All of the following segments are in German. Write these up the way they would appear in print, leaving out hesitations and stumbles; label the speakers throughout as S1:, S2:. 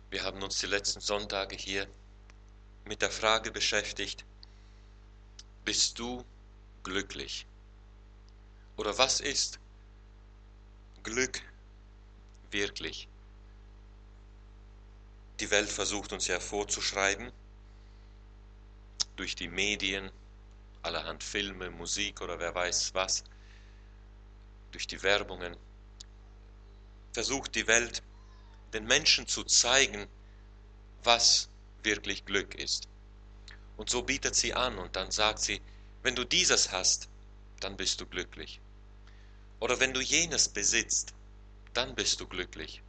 S1: Wir haben uns die letzten Sonntage hier mit der Frage beschäftigt, bist du glücklich? Oder was ist Glück wirklich? Die Welt versucht uns ja vorzuschreiben, durch die Medien, allerhand Filme, Musik oder wer weiß was, durch die Werbungen, versucht die Welt den Menschen zu zeigen, was wirklich Glück ist. Und so bietet sie an und dann sagt sie, wenn du dieses hast, dann bist du glücklich. Oder wenn du jenes besitzt, dann bist du glücklich.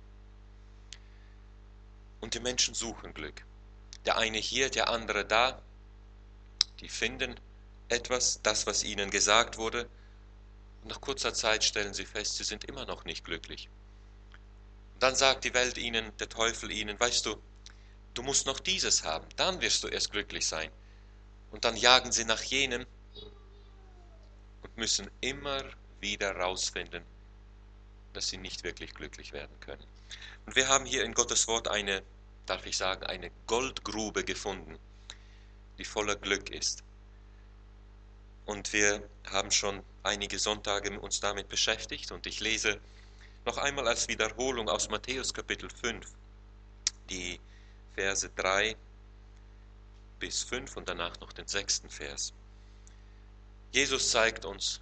S1: Und die Menschen suchen Glück. Der eine hier, der andere da, die finden etwas, das, was ihnen gesagt wurde, und nach kurzer Zeit stellen sie fest, sie sind immer noch nicht glücklich. Und dann sagt die Welt ihnen, der Teufel ihnen, weißt du, du musst noch dieses haben, dann wirst du erst glücklich sein. Und dann jagen sie nach jenem und müssen immer wieder rausfinden, dass sie nicht wirklich glücklich werden können. Und wir haben hier in Gottes Wort eine, darf ich sagen, eine Goldgrube gefunden, die voller Glück ist. Und wir haben schon einige Sonntage uns damit beschäftigt und ich lese noch einmal als Wiederholung aus Matthäus Kapitel 5, die Verse 3 bis 5 und danach noch den 6. Vers. Jesus zeigt uns,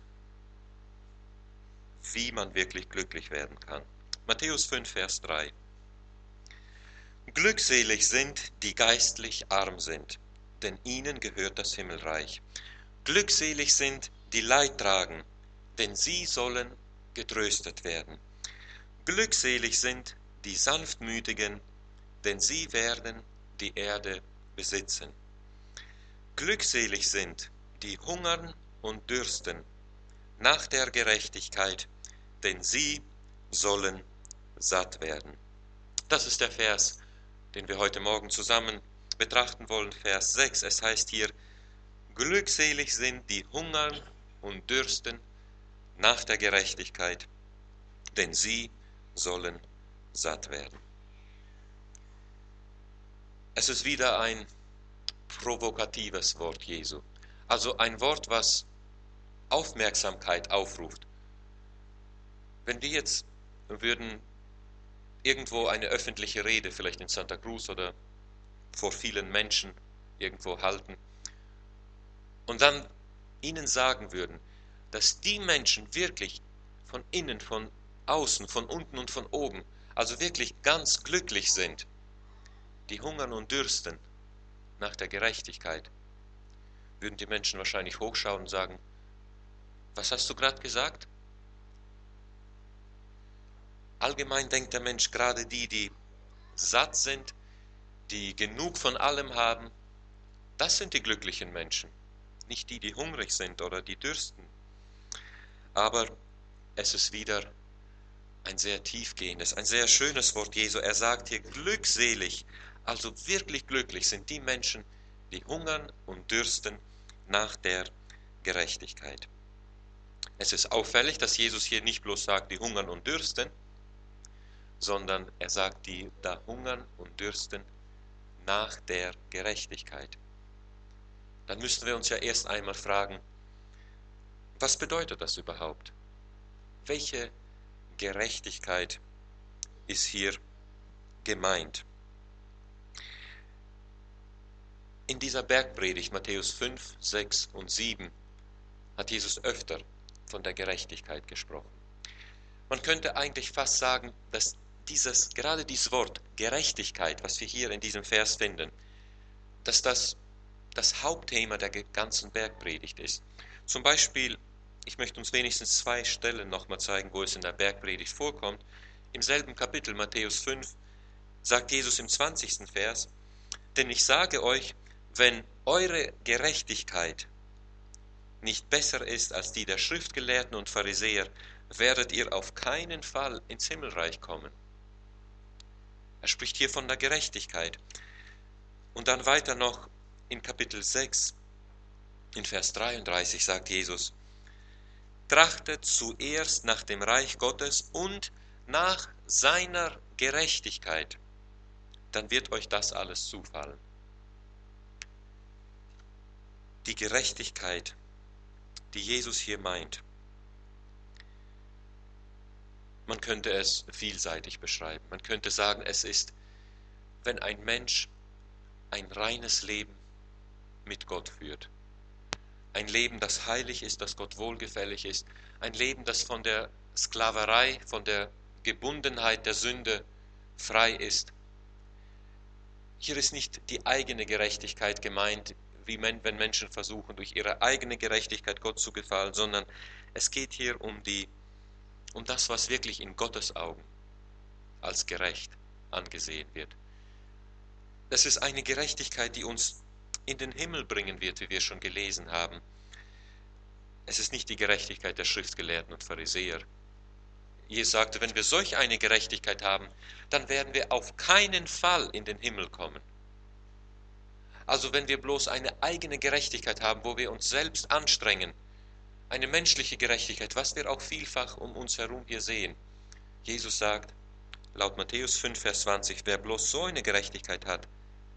S1: wie man wirklich glücklich werden kann. Matthäus 5, Vers 3. Glückselig sind, die geistlich arm sind, denn ihnen gehört das Himmelreich. Glückselig sind, die Leid tragen, denn sie sollen getröstet werden. Glückselig sind, die Sanftmütigen, denn sie werden die Erde besitzen. Glückselig sind, die hungern und dürsten nach der Gerechtigkeit, denn sie sollen satt werden. Das ist der Vers, den wir heute Morgen zusammen betrachten wollen, Vers 6. Es heißt hier, glückselig sind, die hungern und dürsten nach der Gerechtigkeit, denn sie sollen satt werden. Es ist wieder ein provokatives Wort Jesu, also ein Wort, was Aufmerksamkeit aufruft. Wenn wir jetzt würden irgendwo eine öffentliche Rede, vielleicht in Santa Cruz oder vor vielen Menschen irgendwo halten und dann ihnen sagen würden, dass die Menschen wirklich von innen, von außen, von unten und von oben, also wirklich ganz glücklich sind, die hungern und dürsten nach der Gerechtigkeit, würden die Menschen wahrscheinlich hochschauen und sagen, was hast du gerade gesagt? Allgemein denkt der Mensch, gerade die satt sind, die genug von allem haben, das sind die glücklichen Menschen, nicht die hungrig sind oder die dürsten. Aber es ist wieder ein sehr tiefgehendes, ein sehr schönes Wort Jesu. Er sagt hier, glückselig, also wirklich glücklich sind die Menschen, die hungern und dürsten nach der Gerechtigkeit. Es ist auffällig, dass Jesus hier nicht bloß sagt, die hungern und dürsten, sondern er sagt, die da hungern und dürsten nach der Gerechtigkeit. Dann müssten wir uns ja erst einmal fragen, was bedeutet das überhaupt? Welche Gerechtigkeit ist hier gemeint? In dieser Bergpredigt, Matthäus 5, 6 und 7, hat Jesus öfter von der Gerechtigkeit gesprochen. Man könnte eigentlich fast sagen, dass gerade dieses Wort Gerechtigkeit, was wir hier in diesem Vers finden, dass das Hauptthema der ganzen Bergpredigt ist. Zum Beispiel, ich möchte uns wenigstens 2 Stellen nochmal zeigen, wo es in der Bergpredigt vorkommt. Im selben Kapitel, Matthäus 5, sagt Jesus im 20. Vers, denn ich sage euch, wenn eure Gerechtigkeit nicht besser ist als die der Schriftgelehrten und Pharisäer, werdet ihr auf keinen Fall ins Himmelreich kommen. Er spricht hier von der Gerechtigkeit. Und dann weiter noch in Kapitel 6, in Vers 33 sagt Jesus, trachtet zuerst nach dem Reich Gottes und nach seiner Gerechtigkeit, dann wird euch das alles zufallen. Die Gerechtigkeit, die Jesus hier meint, man könnte es vielseitig beschreiben. Man könnte sagen, es ist, wenn ein Mensch ein reines Leben mit Gott führt. Ein Leben, das heilig ist, das Gott wohlgefällig ist. Ein Leben, das von der Sklaverei, von der Gebundenheit der Sünde frei ist. Hier ist nicht die eigene Gerechtigkeit gemeint, wie wenn Menschen versuchen, durch ihre eigene Gerechtigkeit Gott zu gefallen, sondern es geht hier um das, was wirklich in Gottes Augen als gerecht angesehen wird. Es ist eine Gerechtigkeit, die uns in den Himmel bringen wird, wie wir schon gelesen haben. Es ist nicht die Gerechtigkeit der Schriftgelehrten und Pharisäer. Jesus sagte, wenn wir solch eine Gerechtigkeit haben, dann werden wir auf keinen Fall in den Himmel kommen. Also wenn wir bloß eine eigene Gerechtigkeit haben, wo wir uns selbst anstrengen, eine menschliche Gerechtigkeit, was wir auch vielfach um uns herum hier sehen. Jesus sagt, laut Matthäus 5, Vers 20, wer bloß so eine Gerechtigkeit hat,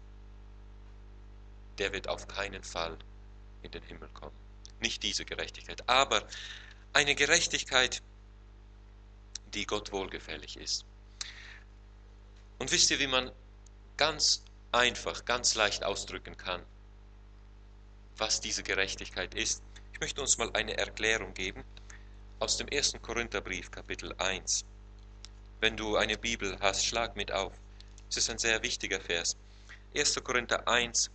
S1: der wird auf keinen Fall in den Himmel kommen. Nicht diese Gerechtigkeit, aber eine Gerechtigkeit, die Gott wohlgefällig ist. Und wisst ihr, wie man ganz einfach, ganz leicht ausdrücken kann, was diese Gerechtigkeit ist? Ich möchte uns mal eine Erklärung geben aus dem 1. Korintherbrief, Kapitel 1. Wenn du eine Bibel hast, schlag mit auf. Es ist ein sehr wichtiger Vers. 1. Korinther 1,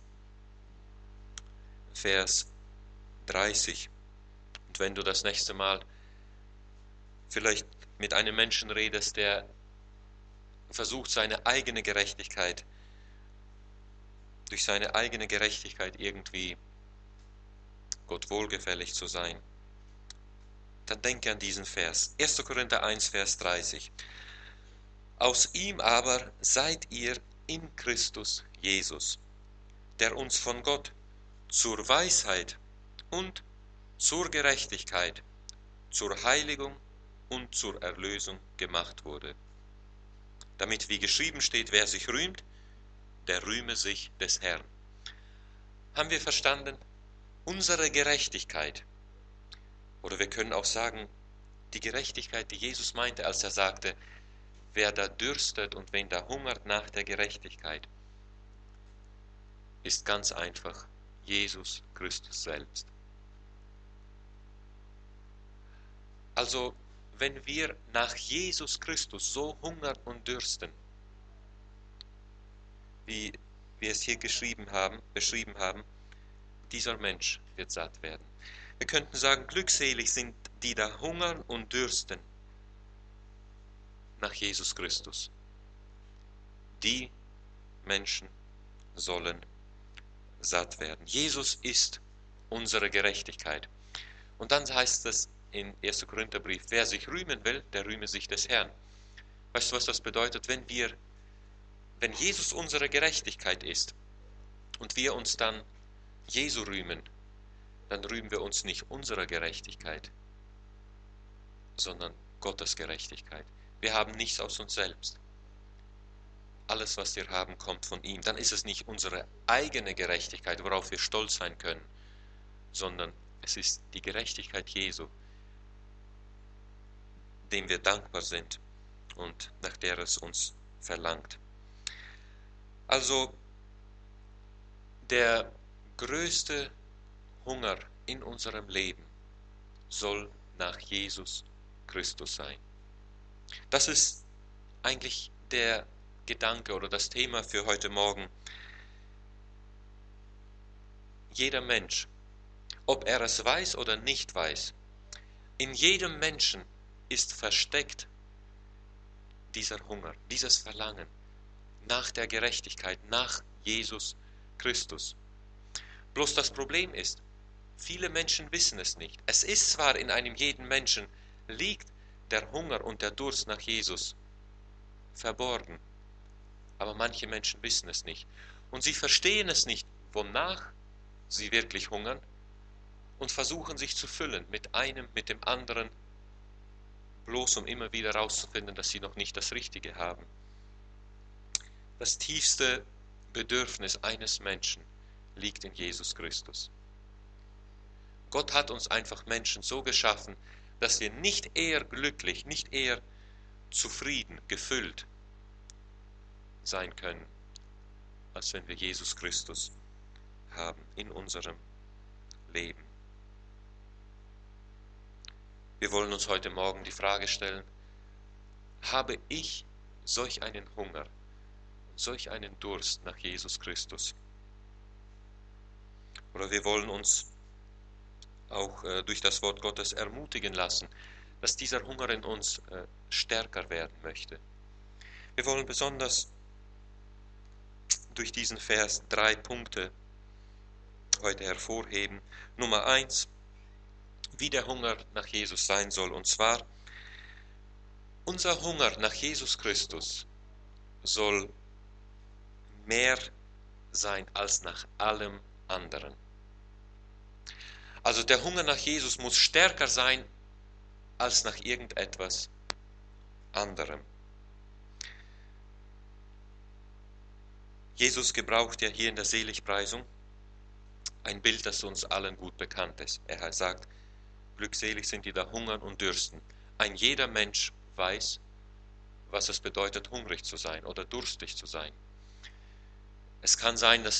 S1: Vers 30. Und wenn du das nächste Mal vielleicht mit einem Menschen redest, der versucht, durch seine eigene Gerechtigkeit irgendwie Gott wohlgefällig zu sein, dann denke an diesen Vers. 1. Korinther 1, Vers 30. Aus ihm aber seid ihr in Christus Jesus, der uns von Gott zur Weisheit und zur Gerechtigkeit, zur Heiligung und zur Erlösung gemacht wurde. Damit, wie geschrieben steht, wer sich rühmt, der rühme sich des Herrn. Haben wir verstanden? Unsere Gerechtigkeit, oder wir können auch sagen, die Gerechtigkeit, die Jesus meinte, als er sagte, wer da dürstet und wen da hungert nach der Gerechtigkeit, ist ganz einfach Jesus Christus selbst. Also, wenn wir nach Jesus Christus so hungern und dürsten, wie wir es hier beschrieben haben, dieser Mensch wird satt werden. Wir könnten sagen, glückselig sind die da hungern und dürsten nach Jesus Christus. Die Menschen sollen satt werden. Jesus ist unsere Gerechtigkeit. Und dann heißt es in 1. Korintherbrief, wer sich rühmen will, der rühme sich des Herrn. Weißt du, was das bedeutet? Wenn Jesus unsere Gerechtigkeit ist und wir uns dann Jesu rühmen, dann rühmen wir uns nicht unserer Gerechtigkeit, sondern Gottes Gerechtigkeit. Wir haben nichts aus uns selbst. Alles, was wir haben, kommt von ihm. Dann ist es nicht unsere eigene Gerechtigkeit, worauf wir stolz sein können, sondern es ist die Gerechtigkeit Jesu, dem wir dankbar sind und nach der es uns verlangt. Also der größte Hunger in unserem Leben soll nach Jesus Christus sein. Das ist eigentlich der Gedanke oder das Thema für heute Morgen. Jeder Mensch, ob er es weiß oder nicht weiß, in jedem Menschen ist versteckt dieser Hunger, dieses Verlangen nach der Gerechtigkeit, nach Jesus Christus. Bloß das Problem ist, viele Menschen wissen es nicht. Es ist zwar in einem jeden Menschen, liegt der Hunger und der Durst nach Jesus verborgen, aber manche Menschen wissen es nicht. Und sie verstehen es nicht, wonach sie wirklich hungern und versuchen sich zu füllen mit einem, mit dem anderen, bloß um immer wieder herauszufinden, dass sie noch nicht das Richtige haben. Das tiefste Bedürfnis eines Menschen liegt in Jesus Christus. Gott hat uns einfach Menschen so geschaffen, dass wir nicht eher glücklich, nicht eher zufrieden, gefüllt sein können, als wenn wir Jesus Christus haben in unserem Leben. Wir wollen uns heute Morgen die Frage stellen, habe ich solch einen Hunger, solch einen Durst nach Jesus Christus? Oder wir wollen uns auch durch das Wort Gottes ermutigen lassen, dass dieser Hunger in uns stärker werden möchte. Wir wollen besonders durch diesen Vers 3 Punkte heute hervorheben. Nummer 1, wie der Hunger nach Jesus sein soll. Und zwar, unser Hunger nach Jesus Christus soll mehr sein als nach allem anderen. Also der Hunger nach Jesus muss stärker sein als nach irgendetwas anderem. Jesus gebraucht ja hier in der Seligpreisung ein Bild, das uns allen gut bekannt ist. Er sagt, glückselig sind die da hungern und dürsten. Ein jeder Mensch weiß, was es bedeutet, hungrig zu sein oder durstig zu sein. Es kann sein, dass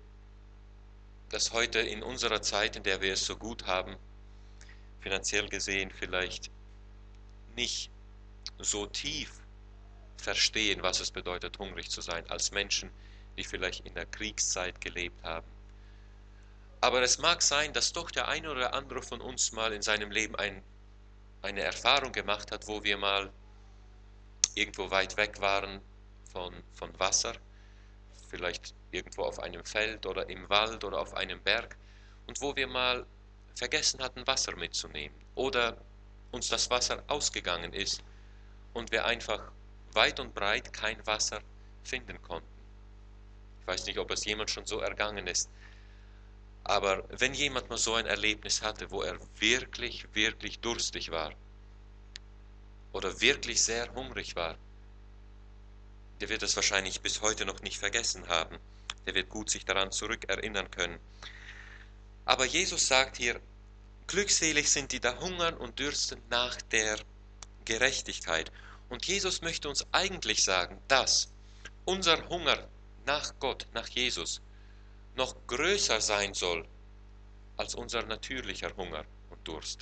S1: heute in unserer Zeit, in der wir es so gut haben, finanziell gesehen vielleicht nicht so tief verstehen, was es bedeutet, hungrig zu sein, als Menschen, die vielleicht in der Kriegszeit gelebt haben. Aber es mag sein, dass doch der eine oder andere von uns mal in seinem Leben eine Erfahrung gemacht hat, wo wir mal irgendwo weit weg waren von Wasser, vielleicht irgendwo auf einem Feld oder im Wald oder auf einem Berg, und wo wir mal vergessen hatten, Wasser mitzunehmen oder uns das Wasser ausgegangen ist und wir einfach weit und breit kein Wasser finden konnten. Ich weiß nicht, ob es jemand schon so ergangen ist, aber wenn jemand mal so ein Erlebnis hatte, wo er wirklich, wirklich durstig war oder wirklich sehr hungrig war, der wird es wahrscheinlich bis heute noch nicht vergessen haben. Der wird gut sich daran zurückerinnern können. Aber Jesus sagt hier, glückselig sind die da hungern und dürsten nach der Gerechtigkeit. Und Jesus möchte uns eigentlich sagen, dass unser Hunger nach Gott, nach Jesus, noch größer sein soll als unser natürlicher Hunger und Durst.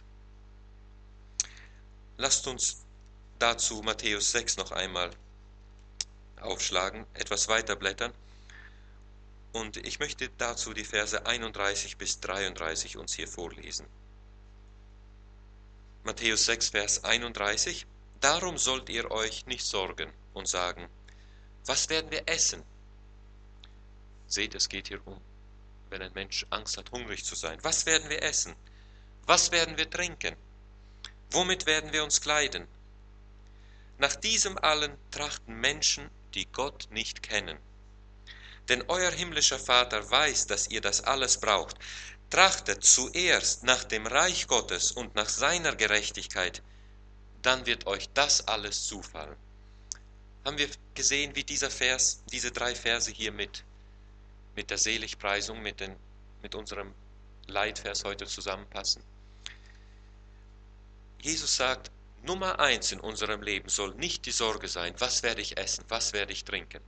S1: Lasst uns dazu Matthäus 6 noch einmal aufschlagen, etwas weiter blättern. Und ich möchte dazu die Verse 31 bis 33 uns hier vorlesen. Matthäus 6, Vers 31. Darum sollt ihr euch nicht sorgen und sagen, was werden wir essen? Seht, es geht hier um, wenn ein Mensch Angst hat, hungrig zu sein. Was werden wir essen? Was werden wir trinken? Womit werden wir uns kleiden? Nach diesem allen trachten Menschen, die Gott nicht kennen. Denn euer himmlischer Vater weiß, dass ihr das alles braucht. Trachtet zuerst nach dem Reich Gottes und nach seiner Gerechtigkeit, dann wird euch das alles zufallen. Haben wir gesehen, wie dieser Vers, diese 3 Verse hier mit der Seligpreisung, mit unserem Leitvers heute zusammenpassen? Jesus sagt, Nummer 1 in unserem Leben soll nicht die Sorge sein, was werde ich essen, was werde ich trinken,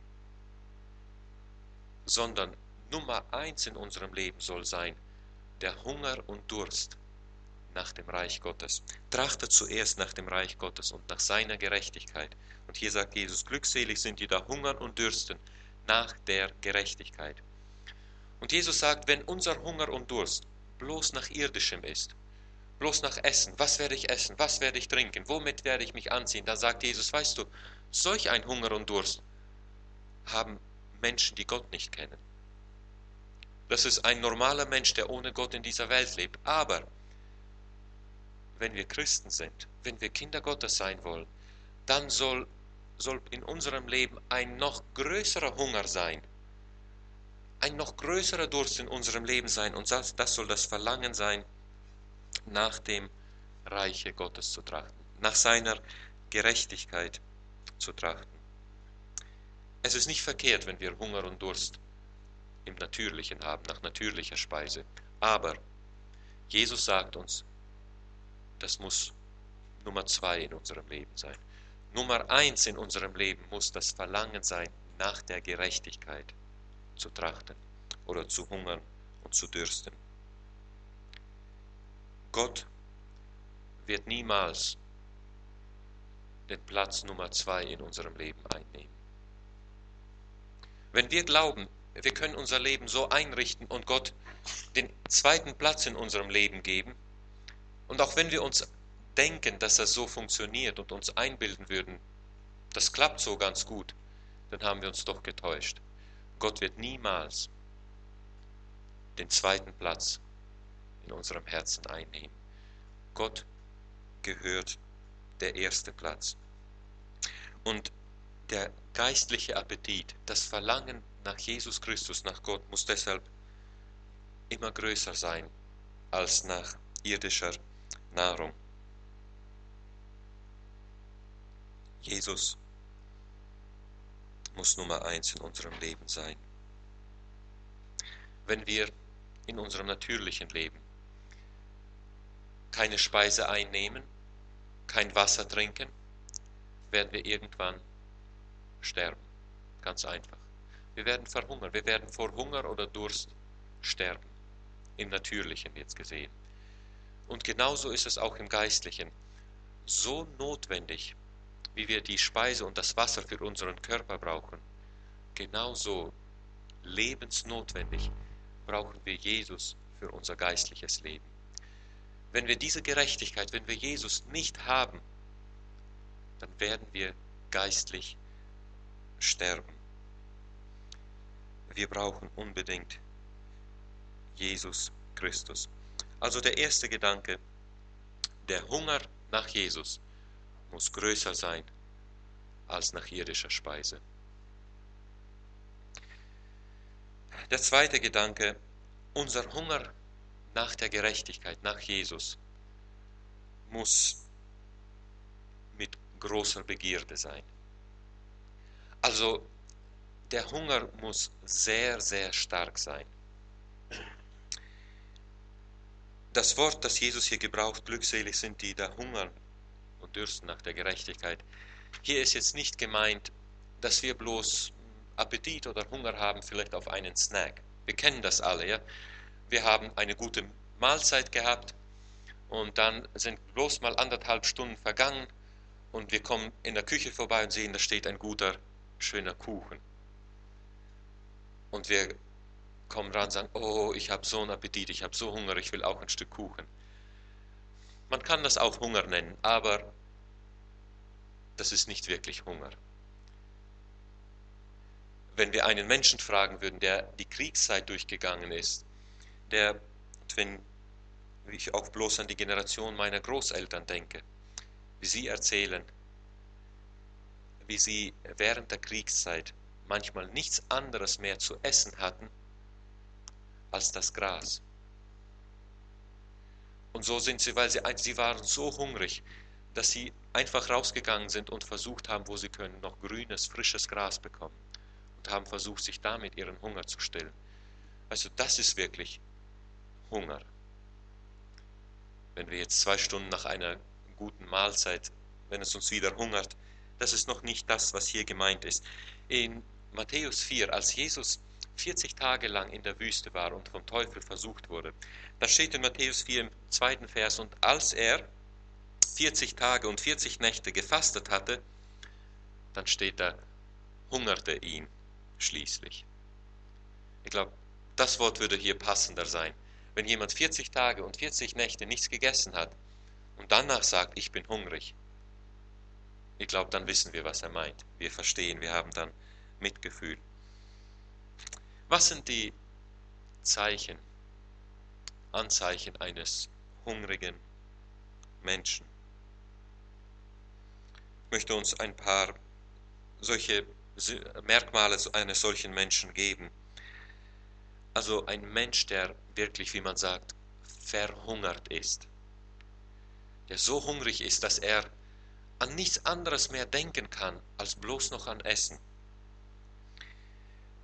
S1: sondern Nummer 1 in unserem Leben soll sein, der Hunger und Durst nach dem Reich Gottes. Trachtet zuerst nach dem Reich Gottes und nach seiner Gerechtigkeit. Und hier sagt Jesus, glückselig sind die da hungern und dürsten nach der Gerechtigkeit. Und Jesus sagt, wenn unser Hunger und Durst bloß nach irdischem ist, bloß nach Essen, was werde ich essen, was werde ich trinken, womit werde ich mich anziehen, dann sagt Jesus, weißt du, solch ein Hunger und Durst haben Menschen, die Gott nicht kennen. Das ist ein normaler Mensch, der ohne Gott in dieser Welt lebt. Aber wenn wir Christen sind, wenn wir Kinder Gottes sein wollen, dann soll in unserem Leben ein noch größerer Hunger sein, ein noch größerer Durst in unserem Leben sein. Und das soll das Verlangen sein, nach dem Reiche Gottes zu trachten, nach seiner Gerechtigkeit zu trachten. Es ist nicht verkehrt, wenn wir Hunger und Durst im Natürlichen haben, nach natürlicher Speise. Aber Jesus sagt uns, das muss Nummer 2 in unserem Leben sein. Nummer 1 in unserem Leben muss das Verlangen sein, nach der Gerechtigkeit zu trachten oder zu hungern und zu dürsten. Gott wird niemals den Platz Nummer 2 in unserem Leben einnehmen. Wenn wir glauben, wir können unser Leben so einrichten und Gott den zweiten Platz in unserem Leben geben, und auch wenn wir uns denken, dass das so funktioniert und uns einbilden würden, das klappt so ganz gut, dann haben wir uns doch getäuscht. Gott wird niemals den zweiten Platz in unserem Herzen einnehmen. Gott gehört der erste Platz. Und der geistliche Appetit, das Verlangen nach Jesus Christus, nach Gott, muss deshalb immer größer sein als nach irdischer Nahrung. Jesus muss Nummer 1 in unserem Leben sein. Wenn wir in unserem natürlichen Leben keine Speise einnehmen, kein Wasser trinken, werden wir irgendwann sterben. Ganz einfach. Wir werden verhungern. Wir werden vor Hunger oder Durst sterben. Im Natürlichen jetzt gesehen. Und genauso ist es auch im Geistlichen. So notwendig, wie wir die Speise und das Wasser für unseren Körper brauchen, genauso lebensnotwendig brauchen wir Jesus für unser geistliches Leben. Wenn wir diese Gerechtigkeit, wenn wir Jesus nicht haben, dann werden wir geistlich sterben. Wir brauchen unbedingt Jesus Christus. Also der erste Gedanke, der Hunger nach Jesus muss größer sein als nach irdischer Speise. Der zweite Gedanke, unser Hunger nach der Gerechtigkeit, nach Jesus, muss mit großer Begierde sein. Also der Hunger muss sehr, sehr stark sein. Das Wort, das Jesus hier gebraucht, glückselig sind die, da hungern und dürsten nach der Gerechtigkeit. Hier ist jetzt nicht gemeint, dass wir bloß Appetit oder Hunger haben, vielleicht auf einen Snack. Wir kennen das alle, ja. Wir haben eine gute Mahlzeit gehabt und dann sind bloß mal 1,5 Stunden vergangen und wir kommen in der Küche vorbei und sehen, da steht ein guter, schöner Kuchen. Und wir kommen ran und sagen, oh, ich habe so einen Appetit, ich habe so Hunger, ich will auch ein Stück Kuchen. Man kann das auch Hunger nennen, aber das ist nicht wirklich Hunger. Wenn wir einen Menschen fragen würden, der die Kriegszeit durchgegangen ist, wenn ich auch bloß an die Generation meiner Großeltern denke, wie sie erzählen, wie sie während der Kriegszeit manchmal nichts anderes mehr zu essen hatten als das Gras. Und so sind sie, weil sie waren so hungrig, dass sie einfach rausgegangen sind und versucht haben, wo sie können, noch grünes, frisches Gras bekommen. Und haben versucht, sich damit ihren Hunger zu stillen. Also das ist wirklich Hunger. Wenn wir jetzt 2 Stunden nach einer guten Mahlzeit, wenn es uns wieder hungert, das ist noch nicht das, was hier gemeint ist. In Matthäus 4, als Jesus 40 Tage lang in der Wüste war und vom Teufel versucht wurde, da steht in Matthäus 4 im 2. Vers, und als er 40 Tage und 40 Nächte gefastet hatte, dann steht da, hungerte ihn schließlich. Ich glaube, das Wort würde hier passender sein. Wenn jemand 40 Tage und 40 Nächte nichts gegessen hat und danach sagt, ich bin hungrig, ich glaube, dann wissen wir, was er meint. Wir verstehen, wir haben dann Mitgefühl. Was sind die Anzeichen eines hungrigen Menschen? Ich möchte uns ein paar solche Merkmale eines solchen Menschen geben. Also ein Mensch, der wirklich, wie man sagt, verhungert ist. Der so hungrig ist, dass er an nichts anderes mehr denken kann, als bloß noch an Essen.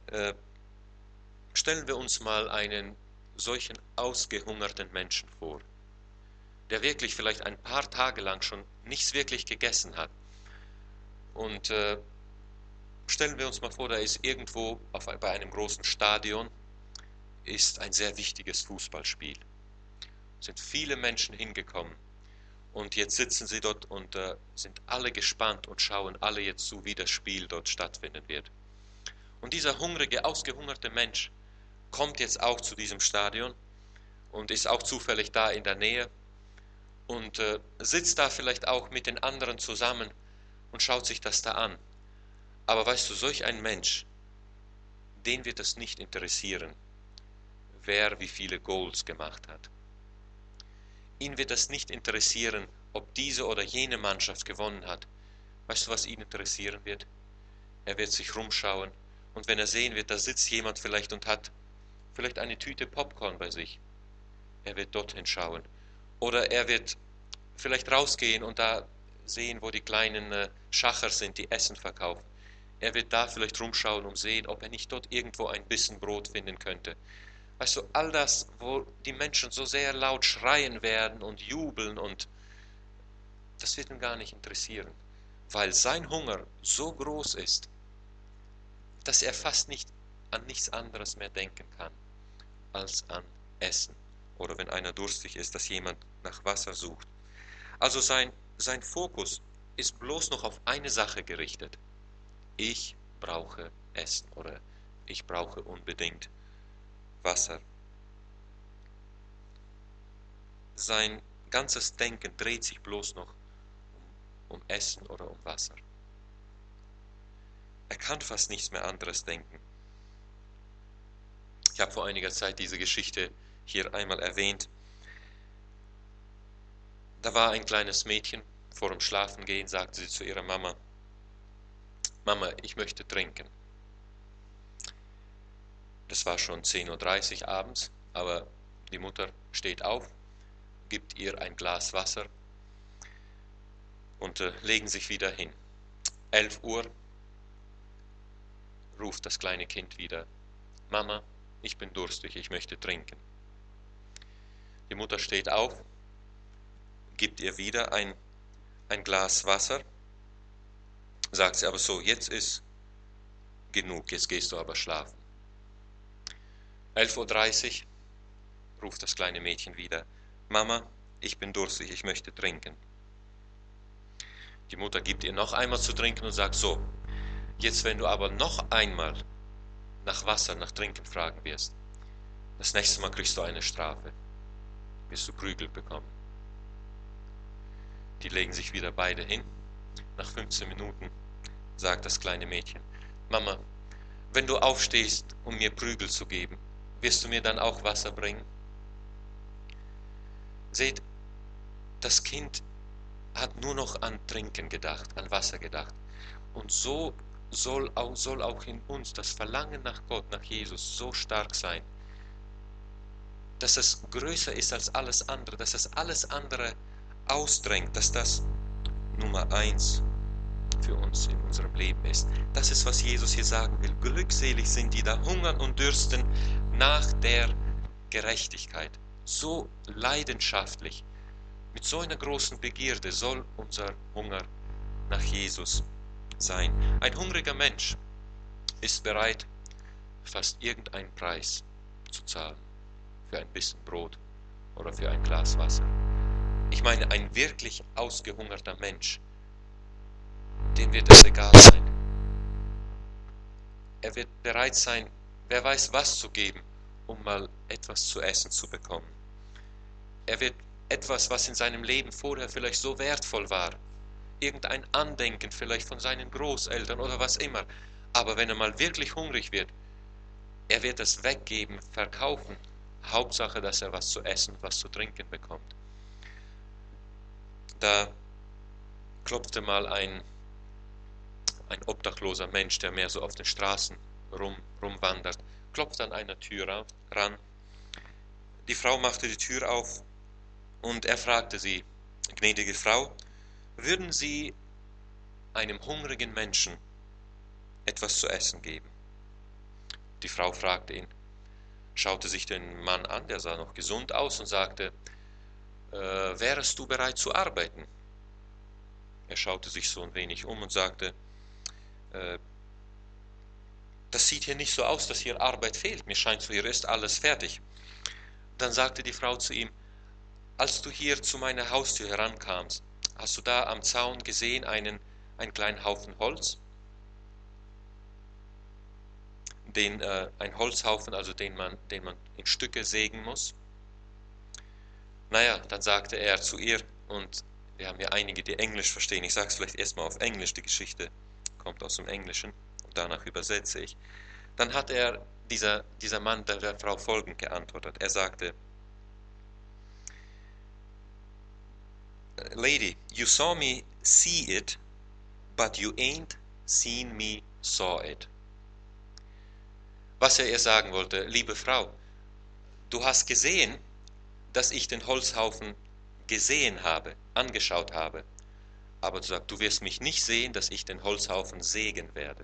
S1: Äh, Stellen wir uns mal einen solchen ausgehungerten Menschen vor, der wirklich vielleicht ein paar Tage lang schon nichts wirklich gegessen hat. Und stellen wir uns mal vor, da ist irgendwo bei einem großen Stadion ist ein sehr wichtiges Fußballspiel. Es sind viele Menschen hingekommen und jetzt sitzen sie dort und sind alle gespannt und schauen alle jetzt zu, wie das Spiel dort stattfinden wird. Und dieser hungrige, ausgehungerte Mensch kommt jetzt auch zu diesem Stadion und ist auch zufällig da in der Nähe und sitzt da vielleicht auch mit den anderen zusammen und schaut sich das da an. Aber weißt du, solch ein Mensch, den wird es nicht interessieren, wer wie viele Goals gemacht hat. Ihn wird es nicht interessieren, ob diese oder jene Mannschaft gewonnen hat. Weißt du, was ihn interessieren wird? Er wird sich rumschauen und wenn er sehen wird, da sitzt jemand vielleicht und hat vielleicht eine Tüte Popcorn bei sich. Er wird dorthin schauen. Oder er wird vielleicht rausgehen und da sehen, wo die kleinen Schacher sind, die Essen verkaufen. Er wird da vielleicht rumschauen und sehen, ob er nicht dort irgendwo ein bisschen Brot finden könnte. Weißt du, all das, wo die Menschen so sehr laut schreien werden und jubeln und das wird ihn gar nicht interessieren, weil sein Hunger so groß ist, dass er fast nicht an nichts anderes mehr denken kann als an Essen. Oder wenn einer durstig ist, dass jemand nach Wasser sucht. Also sein Fokus ist bloß noch auf eine Sache gerichtet. Ich brauche Essen oder ich brauche unbedingt Wasser. Sein ganzes Denken dreht sich bloß noch um Essen oder um Wasser. Er kann fast nichts mehr anderes denken. Ich habe vor einiger Zeit diese Geschichte hier einmal erwähnt. Da war ein kleines Mädchen, vor dem Schlafengehen sagte sie zu ihrer Mama, Mama, ich möchte trinken. Das war schon 10:30 Uhr abends, aber die Mutter steht auf, gibt ihr ein Glas Wasser und legen sich wieder hin. 11 Uhr ruft das kleine Kind wieder, Mama, ich bin durstig, ich möchte trinken. Die Mutter steht auf, gibt ihr wieder ein Glas Wasser, sagt sie aber so, jetzt ist genug, jetzt gehst du aber schlafen. 11:30 Uhr ruft das kleine Mädchen wieder, Mama, ich bin durstig, ich möchte trinken. Die Mutter gibt ihr noch einmal zu trinken und sagt so, jetzt wenn du aber noch einmal nach Wasser, nach Trinken fragen wirst, das nächste Mal kriegst du eine Strafe, wirst du Prügel bekommen. Die legen sich wieder beide hin. Nach 15 Minuten sagt das kleine Mädchen, Mama, wenn du aufstehst, um mir Prügel zu geben, wirst du mir dann auch Wasser bringen? Seht, das Kind hat nur noch an Trinken gedacht, an Wasser gedacht. Und so soll auch in uns das Verlangen nach Gott, nach Jesus so stark sein, dass es größer ist als alles andere, dass es alles andere ausdrängt, dass das Nummer 1 für uns in unserem Leben ist. Das ist, was Jesus hier sagen will. Glückselig sind die, da hungern und dürsten nach der Gerechtigkeit. So leidenschaftlich, mit so einer großen Begierde soll unser Hunger nach Jesus sein. Ein hungriger Mensch ist bereit, fast irgendeinen Preis zu zahlen für ein bisschen Brot oder für ein Glas Wasser. Ich meine, ein wirklich ausgehungerter Mensch, dem wird es egal sein. Er wird bereit sein, wer weiß was zu geben, um mal etwas zu essen zu bekommen. Er wird etwas, was in seinem Leben vorher vielleicht so wertvoll war, irgendein Andenken vielleicht von seinen Großeltern oder was immer, aber wenn er mal wirklich hungrig wird, er wird es weggeben, verkaufen, Hauptsache, dass er was zu essen, was zu trinken bekommt. Da klopfte mal ein obdachloser Mensch, der mehr so auf den Straßen rumwandert, klopft an einer Tür ran. Die Frau machte die Tür auf und er fragte sie, gnädige Frau, würden Sie einem hungrigen Menschen etwas zu essen geben? Die Frau fragte ihn, schaute sich den Mann an, der sah noch gesund aus, und sagte, wärest du bereit zu arbeiten? Er schaute sich so ein wenig um und sagte, das sieht hier nicht so aus, dass hier Arbeit fehlt. Mir scheint so, hier ist alles fertig. Dann sagte die Frau zu ihm, als du hier zu meiner Haustür herankamst, hast du da am Zaun gesehen einen kleinen Haufen Holz? Ein Holzhaufen, also den man in Stücke sägen muss. Naja, dann sagte er zu ihr, und wir haben hier einige, die Englisch verstehen, ich sage es vielleicht erstmal auf Englisch, die Geschichte kommt aus dem Englischen und danach übersetze ich. Dann hat dieser Mann der Frau folgend geantwortet. Er sagte, Lady, you saw me see it, but you ain't seen me saw it. Was er ihr sagen wollte, liebe Frau, du hast gesehen, dass ich den Holzhaufen gesehen habe, angeschaut habe, aber du wirst mich nicht sehen, dass ich den Holzhaufen sägen werde.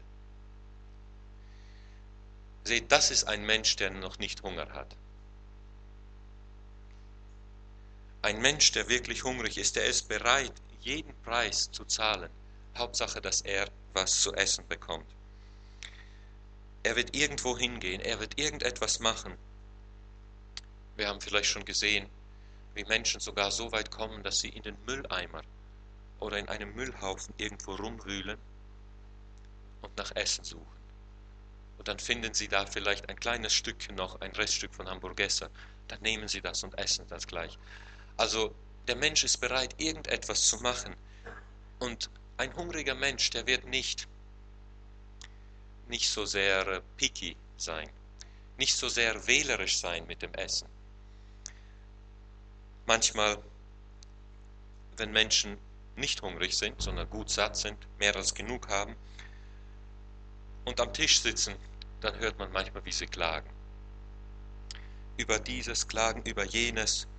S1: Seht, das ist ein Mensch, der noch nicht Hunger hat. Ein Mensch, der wirklich hungrig ist, der ist bereit, jeden Preis zu zahlen. Hauptsache, dass er was zu essen bekommt. Er wird irgendwo hingehen, er wird irgendetwas machen. Wir haben vielleicht schon gesehen, wie Menschen sogar so weit kommen, dass sie in den Mülleimer oder in einem Müllhaufen irgendwo rumwühlen und nach Essen suchen. Und dann finden sie da vielleicht ein kleines Stückchen noch, ein Reststück von Hamburgesser. Dann nehmen sie das und essen das gleich. Also der Mensch ist bereit, irgendetwas zu machen. Und ein hungriger Mensch, der wird nicht so sehr picky sein, nicht so sehr wählerisch sein mit dem Essen. Manchmal, wenn Menschen nicht hungrig sind, sondern gut satt sind, mehr als genug haben und am Tisch sitzen, dann hört man manchmal, wie sie klagen. Über dieses, klagen über jenes.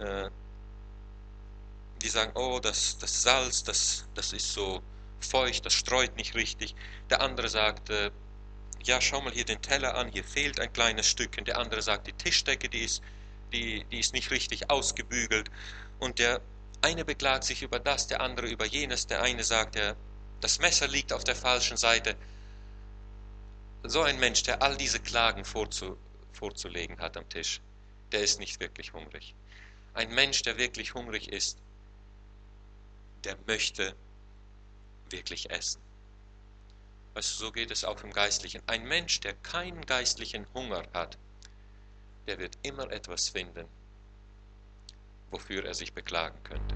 S1: Die sagen, oh, das Salz, das ist so feucht, das streut nicht richtig. Der andere sagt, ja, schau mal hier den Teller an, hier fehlt ein kleines Stückchen. Der andere sagt, die Tischdecke, die ist nicht richtig ausgebügelt. Und der eine beklagt sich über das, der andere über jenes. Der eine sagt, das Messer liegt auf der falschen Seite. So ein Mensch, der all diese Klagen vorzulegen hat am Tisch, der ist nicht wirklich hungrig. Ein Mensch, der wirklich hungrig ist, der möchte wirklich essen. Weißt du, so geht es auch im Geistlichen. Ein Mensch, der keinen geistlichen Hunger hat, der wird immer etwas finden, wofür er sich beklagen könnte.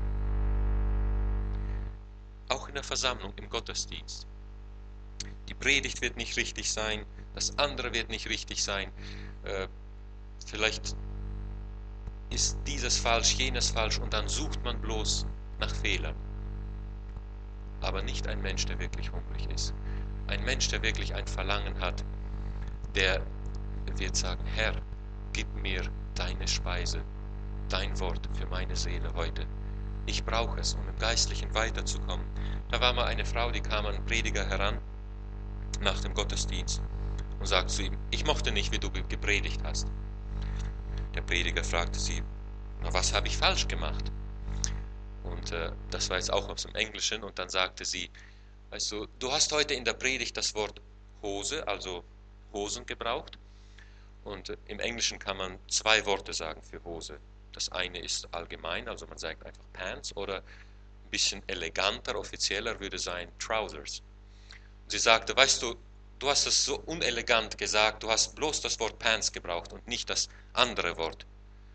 S1: Auch in der Versammlung, im Gottesdienst. Die Predigt wird nicht richtig sein, das andere wird nicht richtig sein. Vielleicht ist dieses falsch, jenes falsch, und dann sucht man bloß nach Fehlern. Aber nicht ein Mensch, der wirklich hungrig ist. Ein Mensch, der wirklich ein Verlangen hat, der wird sagen, Herr, gib mir deine Speise, dein Wort für meine Seele heute. Ich brauche es, um im Geistlichen weiterzukommen. Da war mal eine Frau, die kam an einen Prediger heran nach dem Gottesdienst und sagte zu ihm, ich mochte nicht, wie du gepredigt hast. Der Prediger fragte sie, na, was habe ich falsch gemacht? Und das war jetzt auch aus dem Englischen, und dann sagte sie, weißt du hast heute in der Predigt das Wort Hose, also Hosen gebraucht, und im Englischen kann man zwei Worte sagen für Hose. Das eine ist allgemein, also man sagt einfach Pants, oder ein bisschen eleganter, offizieller würde sein Trousers. Und sie sagte, weißt du, du hast es so unelegant gesagt, du hast bloß das Wort Pants gebraucht und nicht das andere Wort.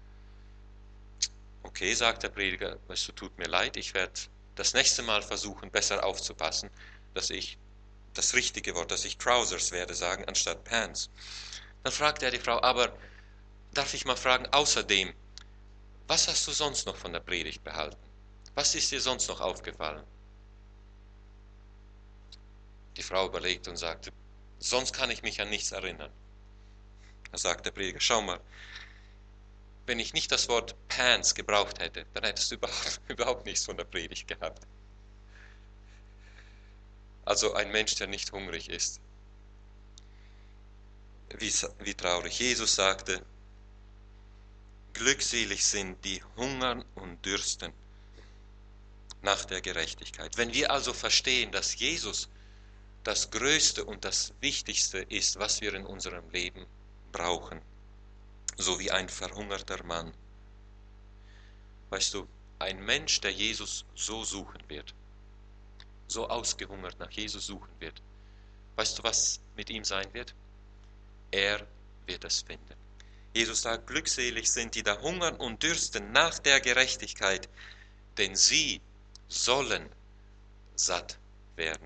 S1: Okay, sagt der Prediger, weißt du, tut mir leid, ich werde das nächste Mal versuchen, besser aufzupassen, dass ich das richtige Wort, dass ich Trousers werde sagen, anstatt Pants. Dann fragte er die Frau, aber darf ich mal fragen, außerdem, was hast du sonst noch von der Predigt behalten? Was ist dir sonst noch aufgefallen? Die Frau überlegte und sagte, sonst kann ich mich an nichts erinnern. Da sagt der Prediger, schau mal, wenn ich nicht das Wort Pants gebraucht hätte, dann hättest du überhaupt nichts von der Predigt gehabt. Also ein Mensch, der nicht hungrig ist. wie traurig. Jesus sagte, glückselig sind die hungern und dürsten nach der Gerechtigkeit. Wenn wir also verstehen, dass Jesus das Größte und das Wichtigste ist, was wir in unserem Leben brauchen, so wie ein verhungerter Mann. Weißt du, ein Mensch, der Jesus so suchen wird, so ausgehungert nach Jesus suchen wird, weißt du, was mit ihm sein wird? Er wird es finden. Jesus sagt, glückselig sind die da hungern und dürsten nach der Gerechtigkeit, denn sie sollen satt werden.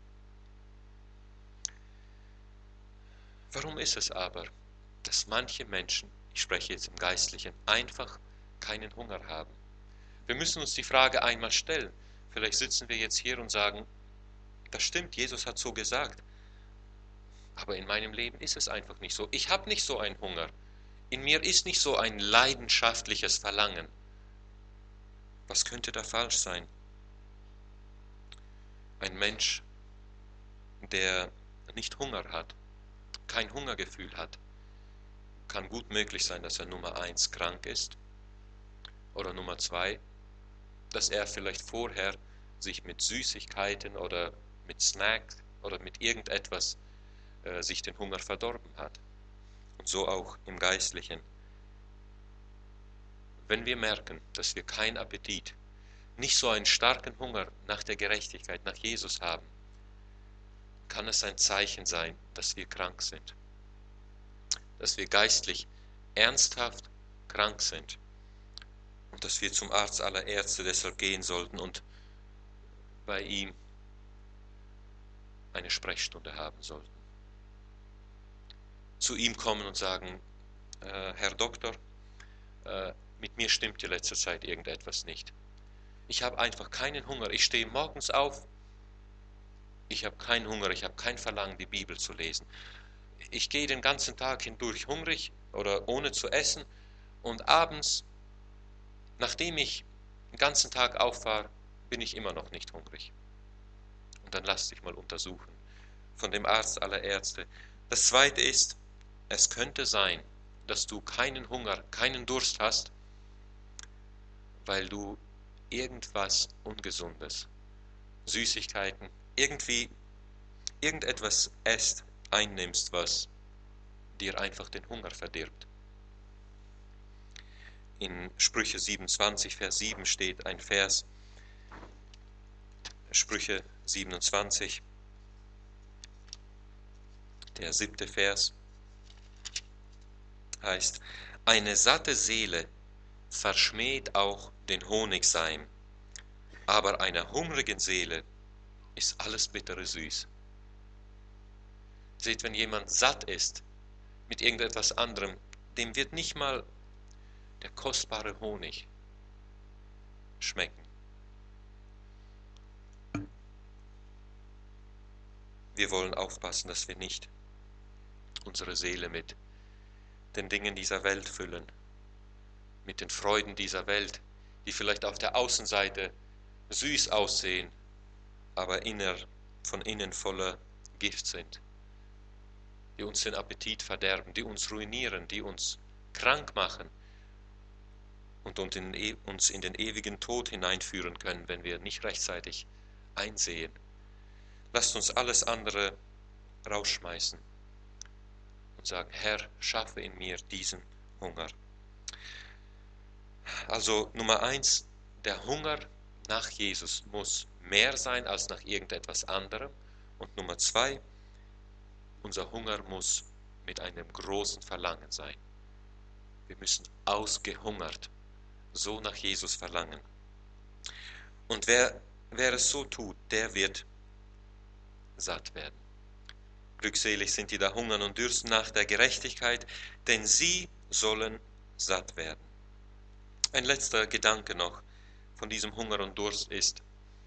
S1: Warum ist es aber, dass manche Menschen, ich spreche jetzt im Geistlichen, einfach keinen Hunger haben? Wir müssen uns die Frage einmal stellen. Vielleicht sitzen wir jetzt hier und sagen, das stimmt, Jesus hat so gesagt. Aber in meinem Leben ist es einfach nicht so. Ich habe nicht so einen Hunger. In mir ist nicht so ein leidenschaftliches Verlangen. Was könnte da falsch sein? Ein Mensch, der nicht Hunger hat, kein Hungergefühl hat, kann gut möglich sein, dass er Nummer 1 krank ist oder Nummer 2, dass er vielleicht vorher sich mit Süßigkeiten oder mit Snacks oder mit irgendetwas sich den Hunger verdorben hat. Und so auch im Geistlichen. Wenn wir merken, dass wir keinen Appetit, nicht so einen starken Hunger nach der Gerechtigkeit, nach Jesus haben, kann es ein Zeichen sein, dass wir krank sind. Dass wir geistlich ernsthaft krank sind. Und dass wir zum Arzt aller Ärzte deshalb gehen sollten und bei ihm eine Sprechstunde haben sollten. Zu ihm kommen und sagen, Herr Doktor, mit mir stimmt in letzter Zeit irgendetwas nicht. Ich habe einfach keinen Hunger. Ich stehe morgens auf, ich habe keinen Hunger, ich habe kein Verlangen, die Bibel zu lesen. Ich gehe den ganzen Tag hindurch hungrig oder ohne zu essen und abends, nachdem ich den ganzen Tag auffahre, bin ich immer noch nicht hungrig. Und dann lass dich mal untersuchen von dem Arzt aller Ärzte. Das Zweite ist, es könnte sein, dass du keinen Hunger, keinen Durst hast, weil du irgendwas Ungesundes, Süßigkeiten, irgendetwas esst, einnimmst, was dir einfach den Hunger verdirbt. In Sprüche 27, Vers 7 steht ein Vers, Sprüche 27, der 7. Vers heißt, eine satte Seele verschmäht auch den Honigseim, aber einer hungrigen Seele ist alles bittere süß. Seht, wenn jemand satt ist mit irgendetwas anderem, dem wird nicht mal der kostbare Honig schmecken. Wir wollen aufpassen, dass wir nicht unsere Seele mit den Dingen dieser Welt füllen, mit den Freuden dieser Welt, die vielleicht auf der Außenseite süß aussehen, aber von innen voller Gift sind, die uns den Appetit verderben, die uns ruinieren, die uns krank machen und uns in den ewigen Tod hineinführen können, wenn wir nicht rechtzeitig einsehen. Lasst uns alles andere rausschmeißen und sagen, Herr, schaffe in mir diesen Hunger. Also Nummer 1, der Hunger nach Jesus muss mehr sein als nach irgendetwas anderem. Und Nummer 2, unser Hunger muss mit einem großen Verlangen sein. Wir müssen ausgehungert so nach Jesus verlangen. Und wer es so tut, der wird satt werden. Glückselig sind die da hungern und dürsten nach der Gerechtigkeit, denn sie sollen satt werden. Ein letzter Gedanke noch von diesem Hunger und Durst ist,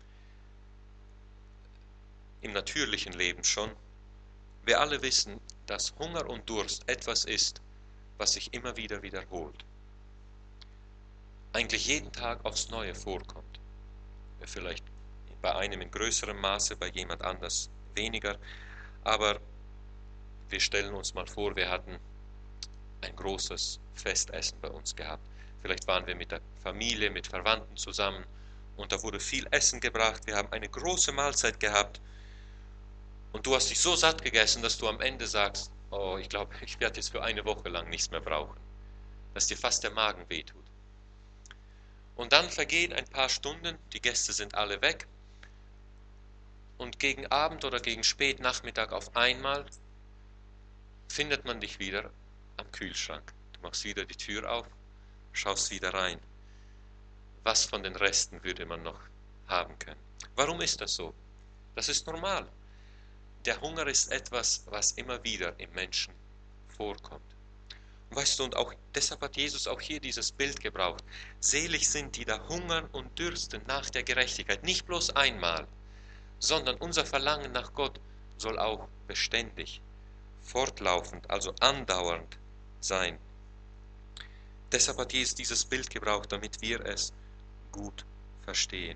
S1: im natürlichen Leben schon, wir alle wissen, dass Hunger und Durst etwas ist, was sich immer wieder wiederholt. Eigentlich jeden Tag aufs Neue vorkommt. Vielleicht bei einem in größerem Maße, bei jemand anders weniger, aber Wir stellen uns mal vor, wir hatten ein großes Festessen bei uns gehabt. Vielleicht waren wir mit der Familie, mit Verwandten zusammen und da wurde viel Essen gebracht. Wir haben eine große Mahlzeit gehabt und du hast dich so satt gegessen, dass du am Ende sagst, oh, ich glaube, ich werde jetzt für eine Woche lang nichts mehr brauchen. Dass dir fast der Magen wehtut. Und dann vergehen ein paar Stunden, die Gäste sind alle weg und gegen Abend oder gegen Spätnachmittag auf einmal findet man dich wieder am Kühlschrank. Du machst wieder die Tür auf, schaust wieder rein. Was von den Resten würde man noch haben können? Warum ist das so? Das ist normal. Der Hunger ist etwas, was immer wieder im Menschen vorkommt. Und weißt du, und auch deshalb hat Jesus auch hier dieses Bild gebraucht. Selig sind die da hungern und dürsten nach der Gerechtigkeit. Nicht bloß einmal, sondern unser Verlangen nach Gott soll auch beständig, fortlaufend, also andauernd sein. Deshalb hat Jesus dieses Bild gebraucht, damit wir es gut verstehen.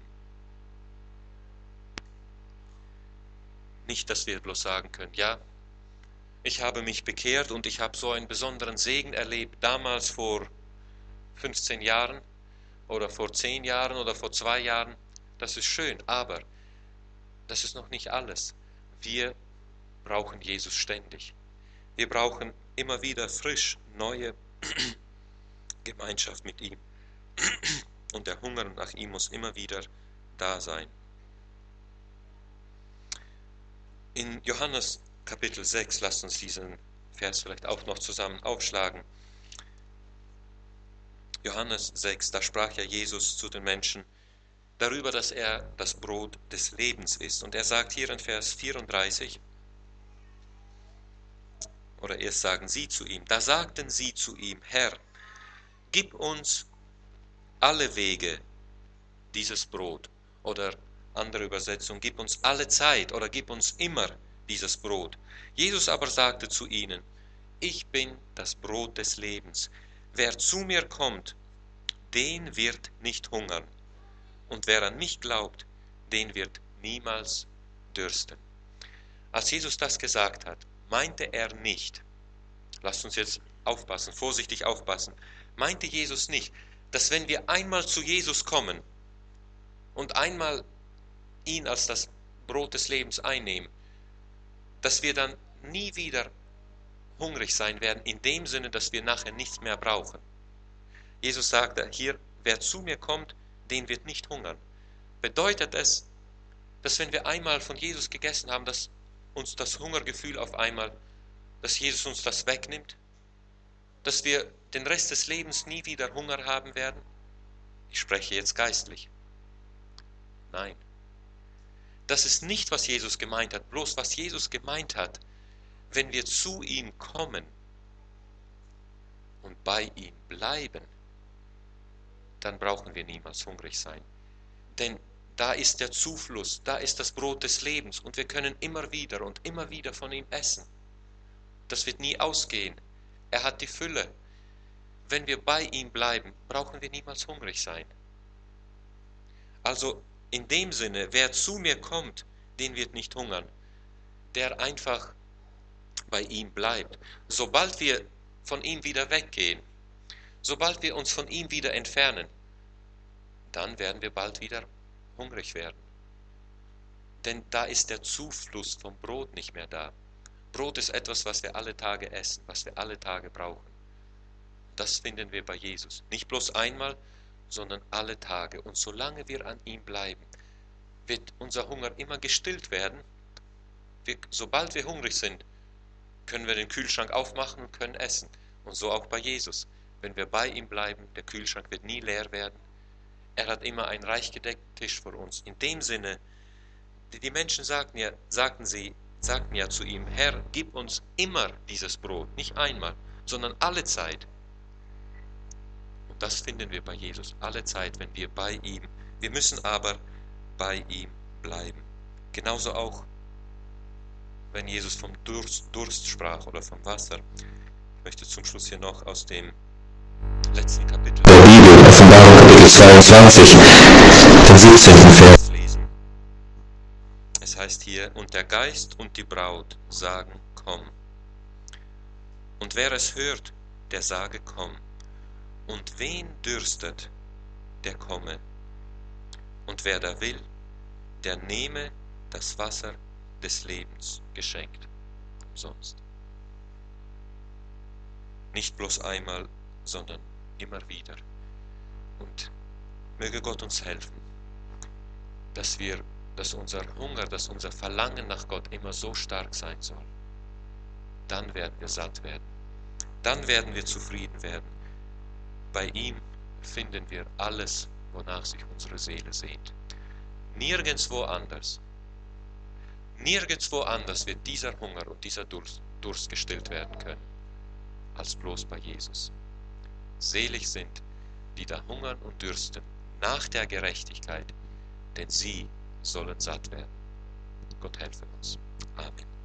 S1: Nicht, dass wir bloß sagen können, ja, ich habe mich bekehrt und ich habe so einen besonderen Segen erlebt, damals vor 15 Jahren oder vor 10 Jahren oder vor 2 Jahren. Das ist schön, aber das ist noch nicht alles. Wir brauchen Jesus ständig. Wir brauchen immer wieder frisch neue Gemeinschaft mit ihm. Und der Hunger nach ihm muss immer wieder da sein. In Johannes Kapitel 6, lasst uns diesen Vers vielleicht auch noch zusammen aufschlagen. Johannes 6, da sprach ja Jesus zu den Menschen darüber, dass er das Brot des Lebens ist. Und er sagt hier in Vers 34, oder erst sagen sie zu ihm, da sagten sie zu ihm, Herr, gib uns alle Wege dieses Brot. Oder andere Übersetzung, gib uns alle Zeit oder gib uns immer dieses Brot. Jesus aber sagte zu ihnen, ich bin das Brot des Lebens. Wer zu mir kommt, den wird nicht hungern. Und wer an mich glaubt, den wird niemals dürsten. Als Jesus das gesagt hat, meinte er nicht, lasst uns jetzt aufpassen, vorsichtig aufpassen, meinte Jesus nicht, dass wenn wir einmal zu Jesus kommen und einmal ihn als das Brot des Lebens einnehmen, dass wir dann nie wieder hungrig sein werden, in dem Sinne, dass wir nachher nichts mehr brauchen. Jesus sagte hier, wer zu mir kommt, den wird nicht hungern. Bedeutet es, dass wenn wir einmal von Jesus gegessen haben, dass uns das Hungergefühl auf einmal, dass Jesus uns das wegnimmt, dass wir den Rest des Lebens nie wieder Hunger haben werden? Ich spreche jetzt geistlich. Nein. Das ist nicht, was Jesus gemeint hat. Bloß was Jesus gemeint hat, wenn wir zu ihm kommen und bei ihm bleiben, dann brauchen wir niemals hungrig sein. Denn da ist der Zufluss, da ist das Brot des Lebens und wir können immer wieder und immer wieder von ihm essen. Das wird nie ausgehen. Er hat die Fülle. Wenn wir bei ihm bleiben, brauchen wir niemals hungrig sein. Also in dem Sinne, wer zu mir kommt, den wird nicht hungern, der einfach bei ihm bleibt. Sobald wir von ihm wieder weggehen, sobald wir uns von ihm wieder entfernen, dann werden wir bald wieder hungrig werden. Denn da ist der Zufluss vom Brot nicht mehr da. Brot ist etwas, was wir alle Tage essen, was wir alle Tage brauchen. Das finden wir bei Jesus. Nicht bloß einmal, sondern alle Tage. Und solange wir an ihm bleiben, wird unser Hunger immer gestillt werden. Sobald wir hungrig sind, können wir den Kühlschrank aufmachen und können essen. Und so auch bei Jesus. Wenn wir bei ihm bleiben, der Kühlschrank wird nie leer werden. Er hat immer einen reich gedeckten Tisch vor uns. In dem Sinne, die Menschen sagten ja zu ihm, Herr, gib uns immer dieses Brot. Nicht einmal, sondern alle Zeit. Und das finden wir bei Jesus. Alle Zeit, wenn wir bei ihm. Wir müssen aber bei ihm bleiben. Genauso auch, wenn Jesus vom Durst sprach oder vom Wasser. Ich möchte zum Schluss hier noch aus dem letzten Kapitel der Bibel, Offenbarung Kapitel 22, den 17. Vers lesen. Es heißt hier, und der Geist und die Braut sagen, komm. Und wer es hört, der sage, komm. Und wen dürstet, der komme. Und wer da will, der nehme das Wasser des Lebens geschenkt, umsonst. Nicht bloß einmal, sondern immer wieder. Und möge Gott uns helfen, dass unser Hunger, dass unser Verlangen nach Gott immer so stark sein soll. Dann werden wir satt werden. Dann werden wir zufrieden werden. Bei ihm finden wir alles, wonach sich unsere Seele sehnt. Nirgendwo anders wird dieser Hunger und dieser Durst gestillt werden können, als bloß bei Jesus. Selig sind, die da hungern und dürsten nach der Gerechtigkeit, denn sie sollen satt werden. Gott helfe uns. Amen.